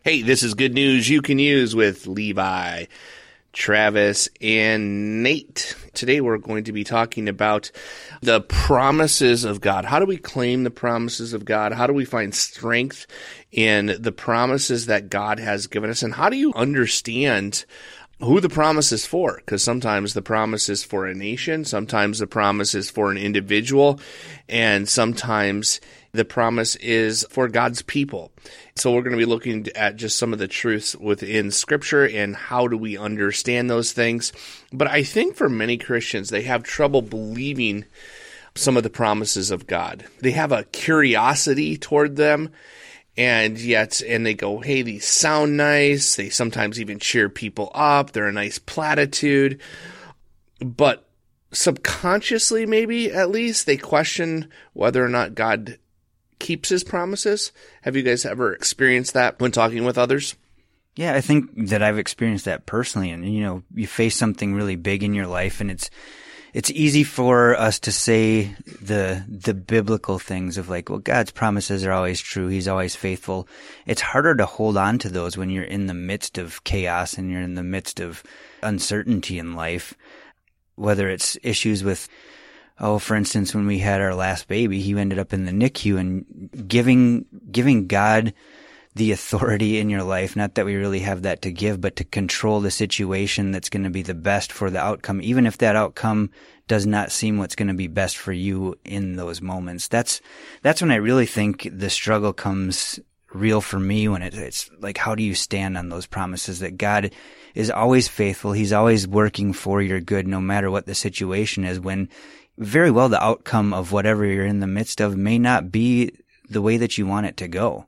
Hey, this is good news you can use with Levi, Travis, and Nate. Today we're going to be talking about the promises of God. How do we claim the promises of God? How do we find strength in the promises that God has given us? And how do you understand who the promise is for? Because sometimes the promise is for a nation, sometimes the promise is for an individual, and sometimes the promise is for God's people. So we're going to be looking at just some of the truths within Scripture and how do we understand those things. But I think for many Christians, they have trouble believing some of the promises of God. They have a curiosity toward them, and they go, hey, these sound nice. They sometimes even cheer people up. They're a nice platitude. But subconsciously, maybe at least, they question whether or not God keeps his promises. Have you guys ever experienced that when talking with others? Yeah, I think that I've experienced that personally. And, you face something really big in your life, and it's easy for us to say the biblical things of like, well, God's promises are always true. He's always faithful. It's harder to hold on to those when you're in the midst of chaos and you're in the midst of uncertainty in life, whether it's issues with, for instance, when we had our last baby, he ended up in the NICU, and giving God the authority in your life, not that we really have that to give, but to control the situation that's going to be the best for the outcome, even if that outcome does not seem what's going to be best for you in those moments. That's when I really think the struggle comes real for me, when it's like, how do you stand on those promises that God is always faithful? He's always working for your good, no matter what the situation is, when very well the outcome of whatever you're in the midst of may not be the way that you want it to go.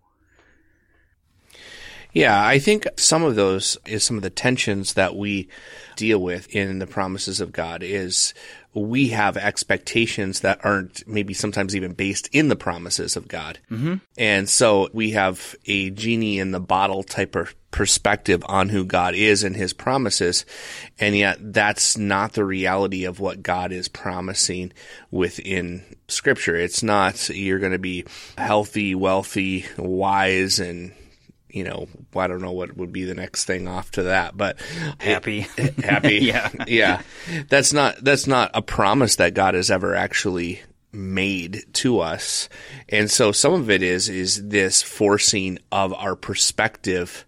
Yeah, I think some of those is some of the tensions that we deal with in the promises of God is we have expectations that aren't maybe sometimes even based in the promises of God. Mm-hmm. And so we have a genie in the bottle type of perspective on who God is and his promises. And yet that's not the reality of what God is promising within Scripture. It's not you're going to be healthy, wealthy, wise, and I don't know what would be the next thing off to that, but happy. Yeah. That's not a promise that God has ever actually made to us. And so some of it is this forcing of our perspective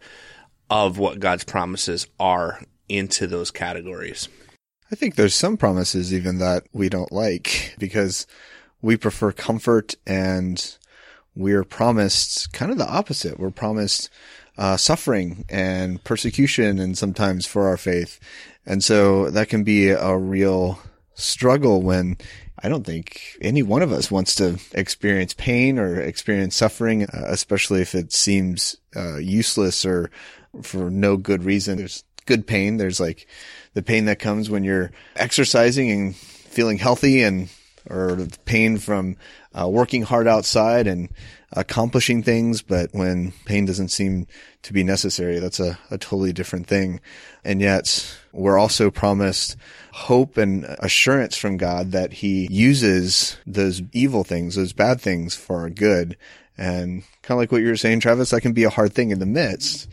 of what God's promises are into those categories. I think there's some promises even that we don't like because we prefer comfort, and we're promised kind of the opposite. We're promised suffering and persecution, and sometimes for our faith. And so that can be a real struggle when I don't think any one of us wants to experience pain or experience suffering, especially if it seems useless or for no good reason. There's good pain. There's like the pain that comes when you're exercising and feeling healthy, or the pain from working hard outside and accomplishing things. But when pain doesn't seem to be necessary, that's a totally different thing. And yet we're also promised hope and assurance from God that he uses those evil things, those bad things, for our good. And kind of like what you were saying, Travis, that can be a hard thing in the midst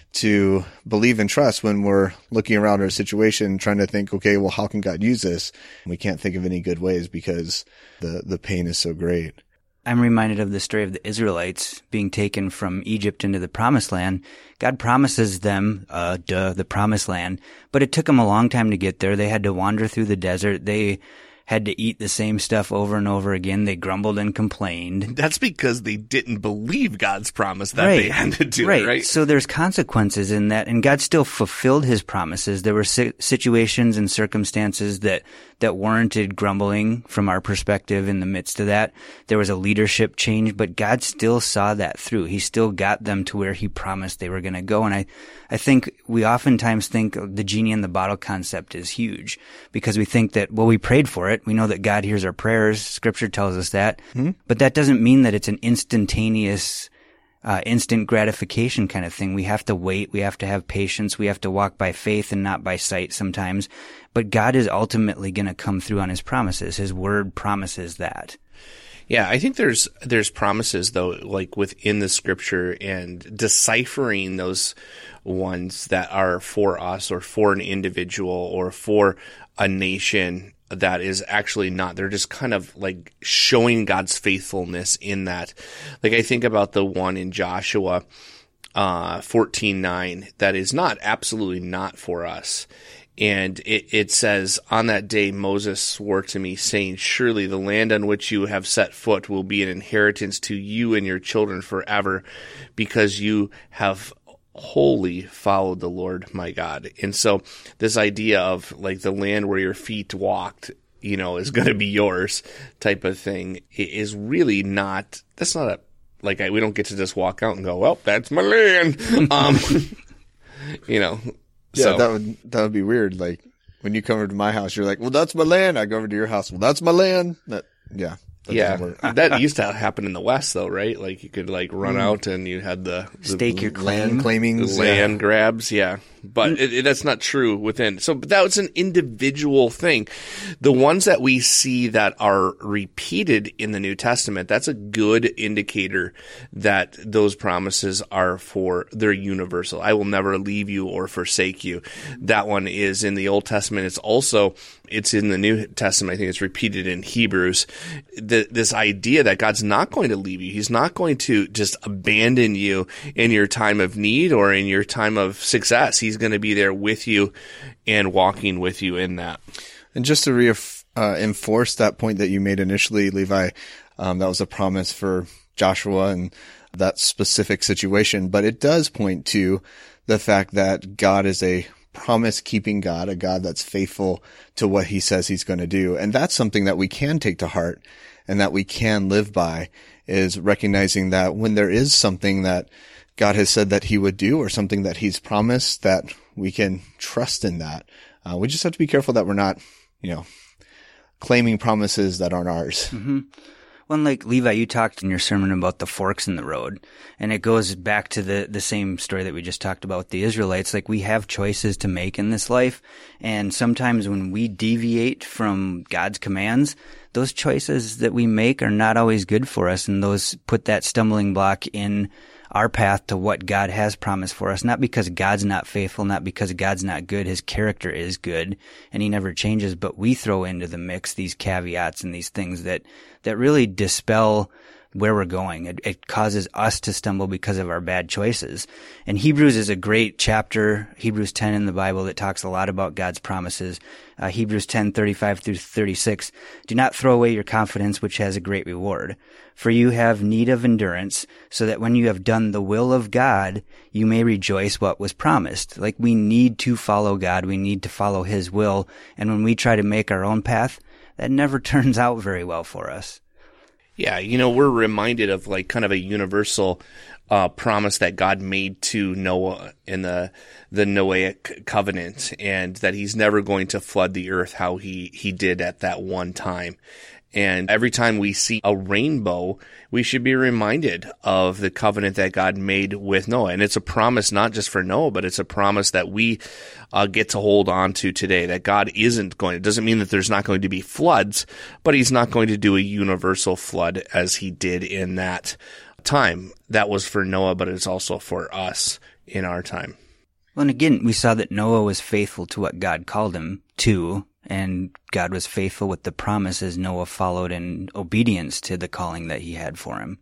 to believe and trust when we're looking around our situation, trying to think, okay, well, how can God use this? We can't think of any good ways because the pain is so great. I'm reminded of the story of the Israelites being taken from Egypt into the Promised Land. God promises them, the Promised Land, but it took them a long time to get there. They had to wander through the desert. They had to eat the same stuff over and over again. They grumbled and complained. That's because they didn't believe God's promise that they had to do, right? So there's consequences in that, and God still fulfilled his promises. There were situations and circumstances that warranted grumbling from our perspective in the midst of that. There was a leadership change, but God still saw that through. He still got them to where he promised they were going to go. And I think we oftentimes think the genie in the bottle concept is huge because we think that, well, we prayed for it. We know that God hears our prayers. Scripture tells us that. Mm-hmm. But that doesn't mean that it's an instantaneous, instant gratification kind of thing. We have to wait. We have to have patience. We have to walk by faith and not by sight sometimes. But God is ultimately going to come through on his promises. His word promises that. Yeah, I think there's promises though, like within the scripture, and deciphering those ones that are for us or for an individual or for a nation that is actually not. They're just kind of like showing God's faithfulness in that. Like I think about the one in Joshua 14:9 that is absolutely not for us. And it says, on that day Moses swore to me, saying, surely the land on which you have set foot will be an inheritance to you and your children forever, because you have wholly followed the Lord my God. And so this idea of like the land where your feet walked, is going to be yours type of thing is really not, that's not a, like we don't get to just walk out and go, well, that's my land. Yeah, so that would be weird. Like when you come over to my house, you're like, well, that's my land. I go over to your house. Well, that's my land. That doesn't work. That used to happen in the West though, right? Like you could like run out and you had the stake your land claimings, land grabs. Yeah. But that's not true within. So, but that was an individual thing. The ones that we see that are repeated in the New Testament, that's a good indicator that those promises they're universal. I will never leave you or forsake you. That one is in the Old Testament. It's in the New Testament. I think it's repeated in Hebrews. This idea that God's not going to leave you. He's not going to just abandon you in your time of need or in your time of success. He's going to be there with you and walking with you in that. And just to enforce that point that you made initially, Levi, that was a promise for Joshua and that specific situation. But it does point to the fact that God is a promise-keeping God, a God that's faithful to what he says he's going to do. And that's something that we can take to heart and that we can live by, is recognizing that when there is something that God has said that he would do or something that he's promised, that we can trust in that. We just have to be careful that we're not, claiming promises that aren't ours. Mm-hmm. Well, like Levi, you talked in your sermon about the forks in the road, and it goes back to the same story that we just talked about with the Israelites. Like, we have choices to make in this life, and sometimes when we deviate from God's commands, those choices that we make are not always good for us, and those put that stumbling block in our path to what God has promised for us, not because God's not faithful, not because God's not good. His character is good and he never changes, but we throw into the mix these caveats and these things that really dispel where we're going. It causes us to stumble because of our bad choices. And Hebrews is a great chapter, Hebrews 10 in the Bible, that talks a lot about God's promises. Hebrews 10:35 through 36. Do not throw away your confidence, which has a great reward. For you have need of endurance, so that when you have done the will of God, you may rejoice what was promised. Like, we need to follow God. We need to follow his will. And when we try to make our own path, that never turns out very well for us. Yeah, we're reminded of like kind of a universal promise that God made to Noah in the Noahic covenant, and that he's never going to flood the earth how he did at that one time. And every time we see a rainbow, we should be reminded of the covenant that God made with Noah. And it's a promise not just for Noah, but it's a promise that we get to hold on to today, that God isn't going. It doesn't mean that there's not going to be floods, but he's not going to do a universal flood as he did in that time. That was for Noah, but it's also for us in our time. Well, and again, we saw that Noah was faithful to what God called him to, and God was faithful with the promises Noah followed in obedience to the calling that he had for him.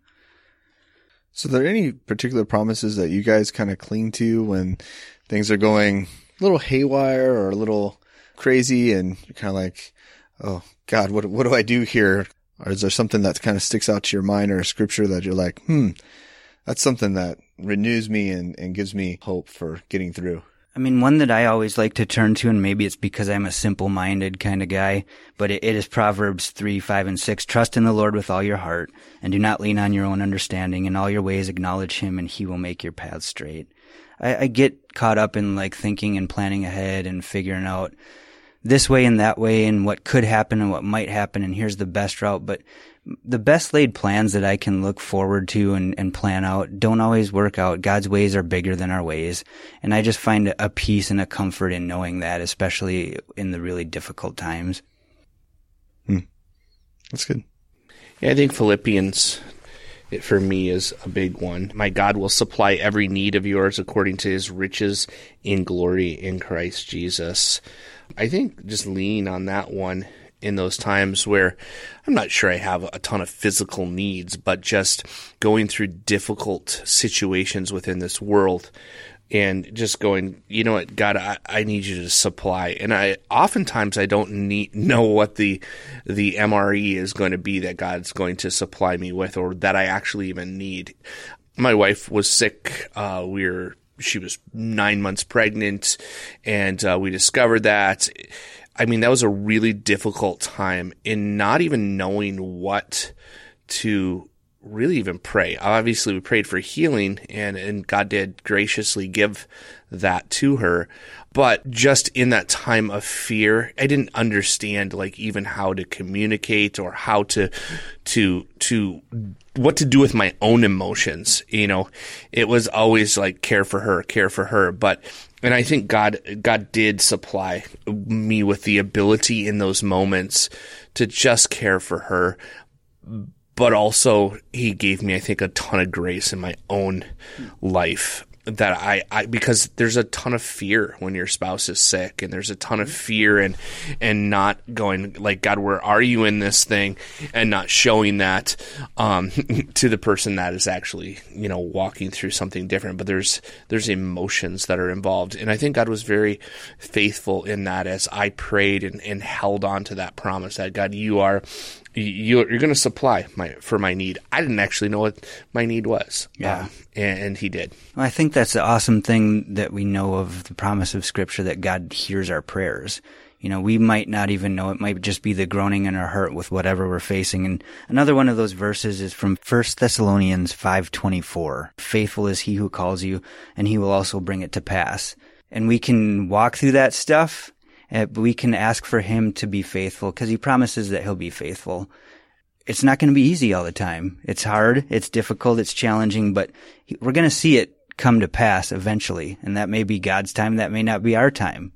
So are there any particular promises that you guys kind of cling to when things are going a little haywire or a little crazy and you're kind of like, oh God, what do I do here? Or is there something that kind of sticks out to your mind, or a scripture that you're like, that's something that renews me and gives me hope for getting through? I mean, one that I always like to turn to, and maybe it's because I'm a simple-minded kind of guy, but it is Proverbs 3, 5, and 6. Trust in the Lord with all your heart, and do not lean on your own understanding. In all your ways acknowledge him, and he will make your paths straight. I get caught up in like thinking and planning ahead and figuring out this way and that way and what could happen and what might happen, and here's the best route. But the best laid plans that I can look forward to and plan out don't always work out. God's ways are bigger than our ways. And I just find a peace and a comfort in knowing that, especially in the really difficult times. That's good. Yeah, I think Philippians, for me, is a big one. My God will supply every need of yours according to his riches in glory in Christ Jesus. I think just lean on that one in those times where I'm not sure I have a ton of physical needs, but just going through difficult situations within this world and just going, you know what, God, I need you to supply. And oftentimes I don't know what the MRE is going to be that God's going to supply me with, or that I actually even need. My wife was sick. She was 9 months pregnant, and we discovered that. I mean, that was a really difficult time in not even knowing what to really even pray. Obviously, we prayed for healing, and God did graciously give that to her. But just in that time of fear, I didn't understand like even how to communicate or how to what to do with my own emotions. You know, it was always like care for her. And I think God did supply me with the ability in those moments to just care for her. But also he gave me, I think, a ton of grace in my own life that I because there's a ton of fear when your spouse is sick, and there's a ton of fear and not going like, God, where are you in this thing, and not showing that to the person that is actually, you know, walking through something different. But there's emotions that are involved, and I think God was very faithful in that as I prayed and held on to that promise that, God, you're going to supply for my need. I didn't actually know what my need was. Yeah. And he did. Well, I think that's the awesome thing that we know of the promise of Scripture, that God hears our prayers. You know, we might not even know. It might just be the groaning in our heart with whatever we're facing. And another one of those verses is from 1 Thessalonians 5:24. Faithful is he who calls you, and he will also bring it to pass. And we can walk through that stuff, but we can ask for him to be faithful because he promises that he'll be faithful. It's not going to be easy all the time. It's hard, it's difficult, it's challenging, but we're going to see it come to pass eventually. And that may be God's time, that may not be our time.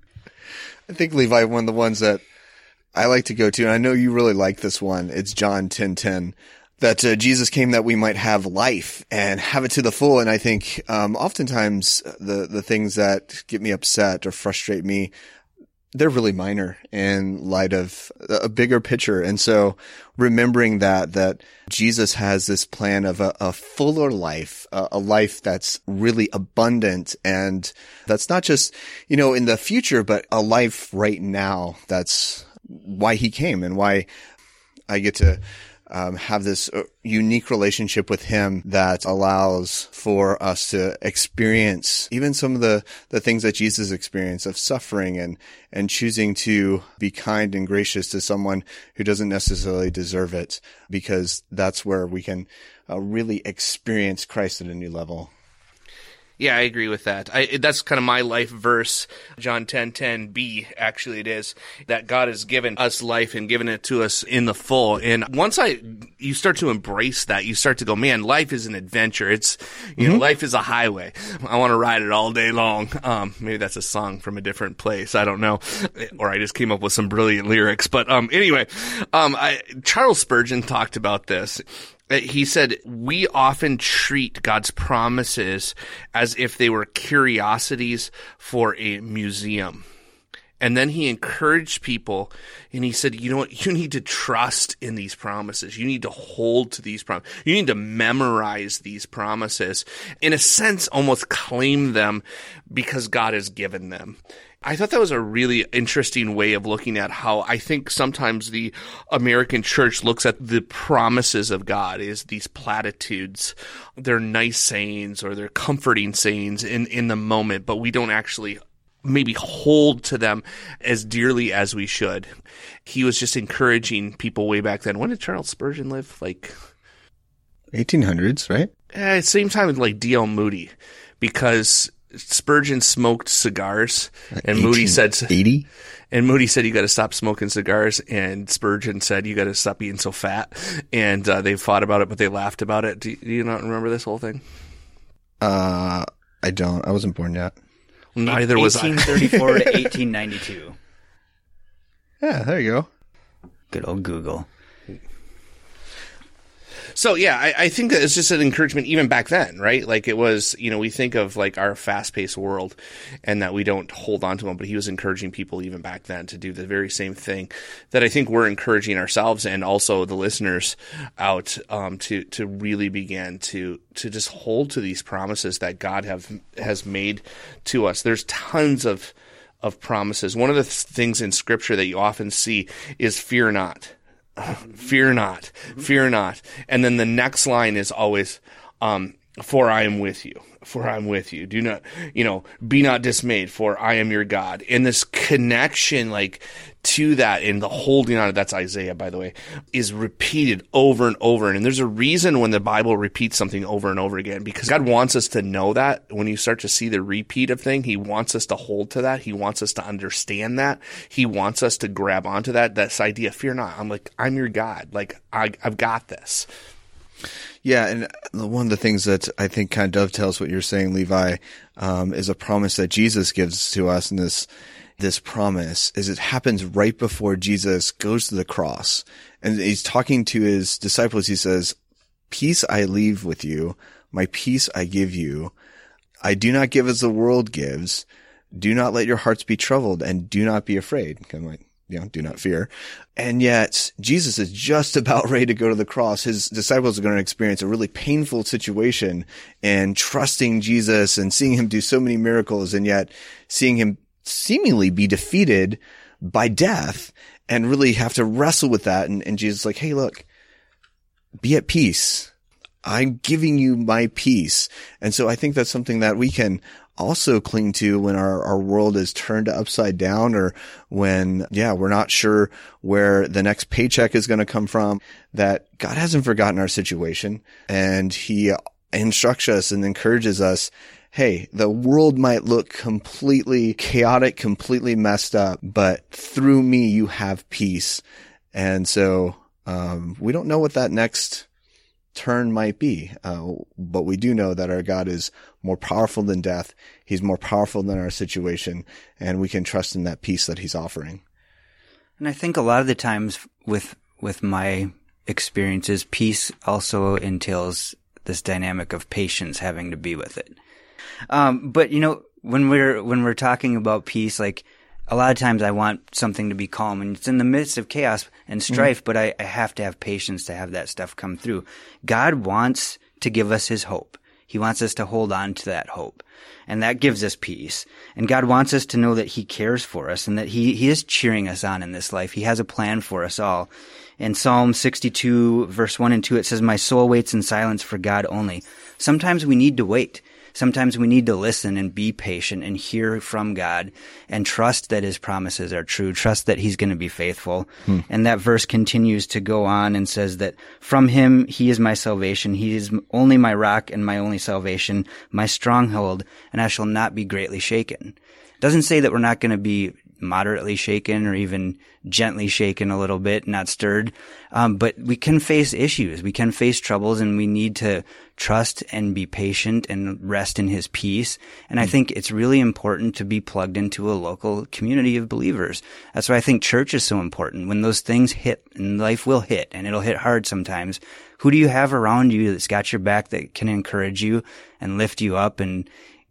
I think, Levi, one of the ones that I like to go to, and I know you really like this one, it's John 10:10. That Jesus came that we might have life and have it to the full. And I think oftentimes the things that get me upset or frustrate me, they're really minor in light of a bigger picture. And so remembering that Jesus has this plan of a fuller life, a life that's really abundant. And that's not just, you know, in the future, but a life right now. That's why he came and why I get to have this unique relationship with him that allows for us to experience even some of the things that Jesus experienced of suffering and choosing to be kind and gracious to someone who doesn't necessarily deserve it, because that's where we can really experience Christ at a new level. Yeah, I agree with that. That's kind of my life verse, John 10:10b, actually it is, that God has given us life and given it to us in the full. And once you start to embrace that, you start to go, man, life is an adventure. It's, you know, life is a highway. I want to ride it all day long. Maybe that's a song from a different place. I don't know. Or I just came up with some brilliant lyrics. But anyway, Charles Spurgeon talked about this. He said, we often treat God's promises as if they were curiosities for a museum. And then he encouraged people, and he said, you know what, you need to trust in these promises. You need to hold to these promises. You need to memorize these promises. In a sense, almost claim them because God has given them. I thought that was a really interesting way of looking at how I think sometimes the American church looks at the promises of God as these platitudes. They're nice sayings or they're comforting sayings in the moment, but we don't actually maybe hold to them as dearly as we should. He was just encouraging people way back then. When did Charles Spurgeon live? Like 1800s, right? Same time with like D.L. Moody, because Spurgeon smoked cigars, and Moody said 80. And Moody said you got to stop smoking cigars, and Spurgeon said you got to stop being so fat. And they fought about it, but they laughed about it. Do you not remember this whole thing? I don't. I wasn't born yet. Neither was I. 1834 to 1892. Yeah, there you go. Good old Google. So yeah, I think that it's just an encouragement even back then, right? Like it was, we think of like our fast-paced world and that we don't hold on to them, but he was encouraging people even back then to do the very same thing that I think we're encouraging ourselves and also the listeners out to really begin to just hold to these promises that God has made to us. There's tons of promises. One of the things in Scripture that you often see is fear not. Fear not, fear not. And then the next line is always, for I am with you, for I am with you. Do not, be not dismayed, for I am your God. And this connection, like, to that and the holding on, that's Isaiah, by the way, is repeated over and over. And there's a reason when the Bible repeats something over and over again, because God wants us to know that. When you start to see the repeat of thing, he wants us to hold to that. He wants us to understand that. He wants us to grab onto that. This idea, fear not. I'm your God. Like, I've got this. Yeah, and one of the things that I think kind of dovetails what you're saying, Levi, is a promise that Jesus gives to us in this promise is it happens right before Jesus goes to the cross. And he's talking to his disciples. He says, peace I leave with you. My peace I give you. I do not give as the world gives. Do not let your hearts be troubled and do not be afraid. Kind of like, do not fear. And yet Jesus is just about ready to go to the cross. His disciples are going to experience a really painful situation and trusting Jesus and seeing him do so many miracles and yet seeing him seemingly be defeated by death and really have to wrestle with that. And Jesus is like, hey, look, be at peace. I'm giving you my peace. And so I think that's something that we can also cling to when our world is turned upside down or when, we're not sure where the next paycheck is going to come from, that God hasn't forgotten our situation and he instructs us and encourages us. Hey, the world might look completely chaotic, completely messed up, but through me, you have peace. And so, we don't know what that next turn might be. But we do know that our God is more powerful than death. He's more powerful than our situation, and we can trust in that peace that he's offering. And I think a lot of the times with my experiences, peace also entails this dynamic of patience having to be with it. But when we're talking about peace, like a lot of times I want something to be calm and it's in the midst of chaos and strife, but I have to have patience to have that stuff come through. God wants to give us his hope. He wants us to hold on to that hope, and that gives us peace. And God wants us to know that he cares for us and that he is cheering us on in this life. He has a plan for us all. In Psalm 62, verse 1 and 2, it says, my soul waits in silence for God only. Sometimes we need to wait. Sometimes we need to listen and be patient and hear from God and trust that his promises are true, trust that he's going to be faithful. And that verse continues to go on and says that from him, he is my salvation. He is only my rock and my only salvation, my stronghold, and I shall not be greatly shaken. It doesn't say that we're not going to be moderately shaken or even gently shaken a little bit, not stirred. But we can face issues. We can face troubles, and we need to trust and be patient and rest in his peace. And I think it's really important to be plugged into a local community of believers. That's why I think church is so important. When those things hit, and life will hit, and it'll hit hard sometimes, who do you have around you that's got your back that can encourage you and lift you up and,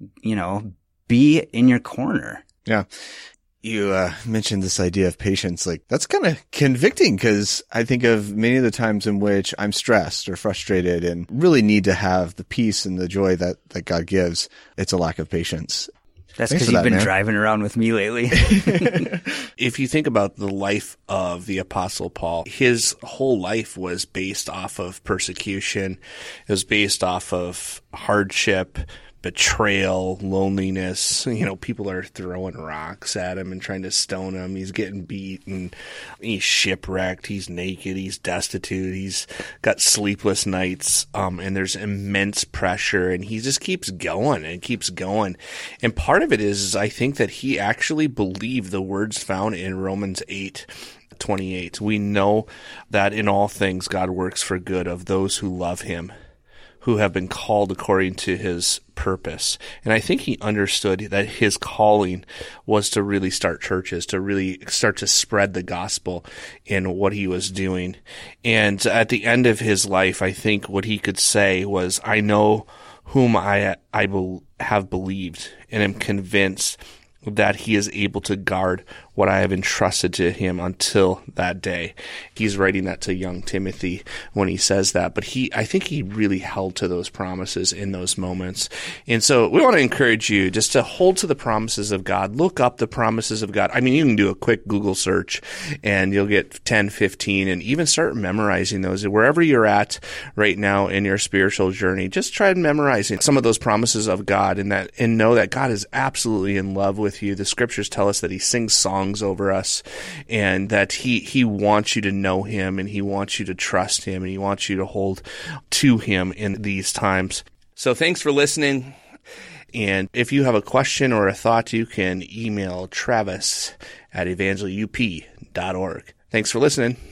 be in your corner? Yeah. You mentioned this idea of patience. Like, that's kind of convicting because I think of many of the times in which I'm stressed or frustrated and really need to have the peace and the joy that God gives. It's a lack of patience. That's because you've been driving around with me lately. If you think about the life of the Apostle Paul, his whole life was based off of persecution. It was based off of hardship, betrayal, loneliness. People are throwing rocks at him and trying to stone him. He's getting beaten. He's shipwrecked. He's naked. He's destitute. He's got sleepless nights. And there's immense pressure, and he just keeps going and keeps going. And part of it is I think that he actually believed the words found in Romans 8:28. We know that in all things God works for good of those who love him, who have been called according to his purpose. And I think he understood that his calling was to really start churches, to really start to spread the gospel in what he was doing. And at the end of his life, I think what he could say was, I know whom I have believed, and am convinced that he is able to guard what I have entrusted to him until that day. He's writing that to young Timothy when he says that, but I think he really held to those promises in those moments. And so we want to encourage you just to hold to the promises of God. Look up the promises of God. I mean, you can do a quick Google search and you'll get 10, 15, and even start memorizing those. Wherever you're at right now in your spiritual journey, just try memorizing some of those promises of God, and know that God is absolutely in love with you. The scriptures tell us that he sings songs over us, and that he wants you to know him, and he wants you to trust him, and he wants you to hold to him in these times. So thanks for listening. And if you have a question or a thought, you can email Travis at evangelup.org. Thanks for listening.